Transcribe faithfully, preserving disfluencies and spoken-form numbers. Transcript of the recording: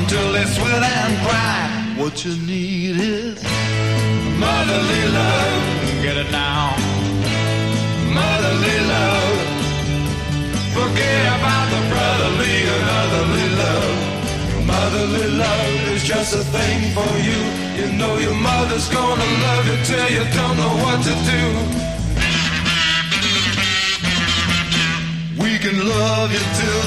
till they sweat and cry. What you need is motherly love. Get it now. Motherly love. Forget about the brotherly and otherly love. Motherly love is just a thing for you. You know your mother's gonna love you till you don't know what to do. We can love you till